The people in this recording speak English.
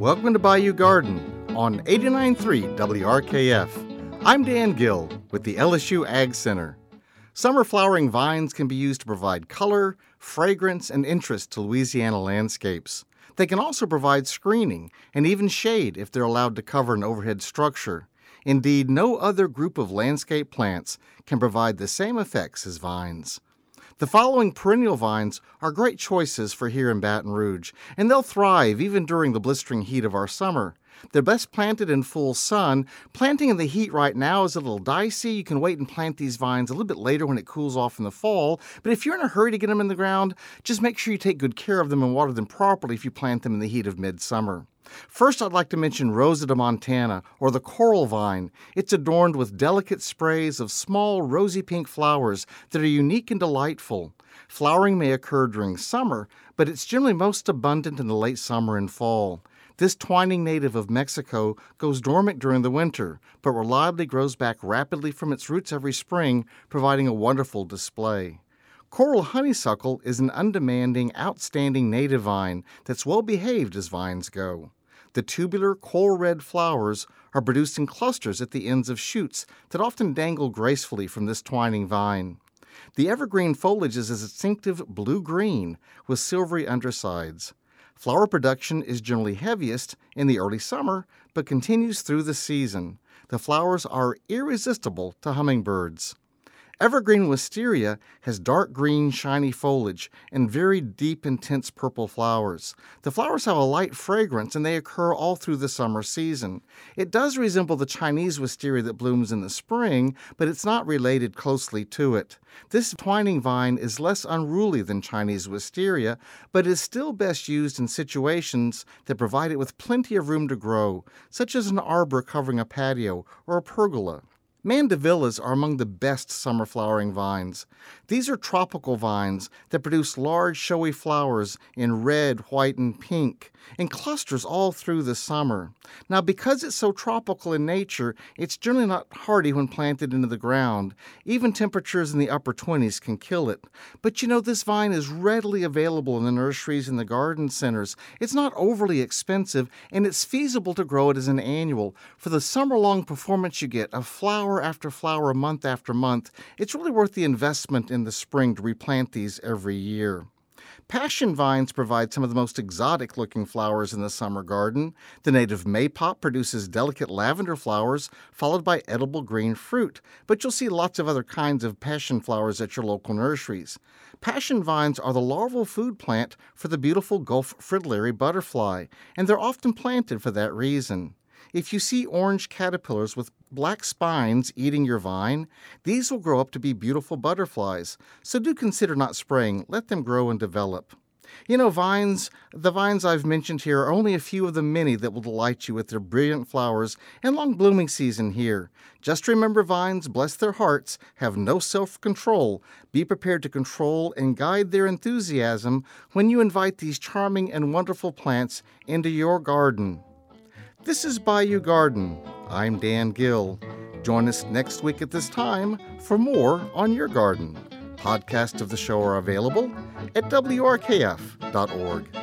Welcome to Bayou Garden on 89.3 WRKF. I'm Dan Gill with the LSU Ag Center. Summer flowering vines can be used to provide color, fragrance, and interest to Louisiana landscapes. They can also provide screening and even shade if they're allowed to cover an overhead structure. Indeed, no other group of landscape plants can provide the same effects as vines. The following perennial vines are great choices for here in Baton Rouge, and they'll thrive even during the blistering heat of our summer. They're best planted in full sun. Planting in the heat right now is a little dicey. You can wait and plant these vines a little bit later when it cools off in the fall. But if you're in a hurry to get them in the ground, just make sure you take good care of them and water them properly if you plant them in the heat of midsummer. First, I'd like to mention Rosa de Montana, or the coral vine. It's adorned with delicate sprays of small rosy pink flowers that are unique and delightful. Flowering may occur during summer, but it's generally most abundant in the late summer and fall. This twining native of Mexico goes dormant during the winter, but reliably grows back rapidly from its roots every spring, providing a wonderful display. Coral honeysuckle is an undemanding, outstanding native vine that's well behaved as vines go. The tubular, coral-red flowers are produced in clusters at the ends of shoots that often dangle gracefully from this twining vine. The evergreen foliage is a distinctive blue-green with silvery undersides. Flower production is generally heaviest in the early summer, but continues through the season. The flowers are irresistible to hummingbirds. Evergreen wisteria has dark green, shiny foliage and very deep, intense purple flowers. The flowers have a light fragrance and they occur all through the summer season. It does resemble the Chinese wisteria that blooms in the spring, but it's not related closely to it. This twining vine is less unruly than Chinese wisteria, but is still best used in situations that provide it with plenty of room to grow, such as an arbor covering a patio or a pergola. Mandevillas are among the best summer flowering vines. These are tropical vines that produce large, showy flowers in red, white, and pink, in clusters all through the summer. Now, because it's so tropical in nature, it's generally not hardy when planted into the ground. Even temperatures in the upper 20s can kill it. But this vine is readily available in the nurseries and the garden centers. It's not overly expensive, and it's feasible to grow it as an annual. For the summer-long performance you get of flower after flower, month after month, it's really worth the investment in the spring to replant these every year. Passion vines provide some of the most exotic-looking flowers in the summer garden. The native maypop produces delicate lavender flowers, followed by edible green fruit. But you'll see lots of other kinds of passion flowers at your local nurseries. Passion vines are the larval food plant for the beautiful Gulf fritillary butterfly, and they're often planted for that reason. If you see orange caterpillars with black spines eating your vine, these will grow up to be beautiful butterflies. So do consider not spraying. Let them grow and develop. The vines I've mentioned here are only a few of the many that will delight you with their brilliant flowers and long blooming season here. Just remember, vines, bless their hearts, have no self-control. Be prepared to control and guide their enthusiasm when you invite these charming and wonderful plants into your garden. This is Bayou Garden. I'm Dan Gill. Join us next week at this time for more on your garden. Podcasts of the show are available at WRKF.org.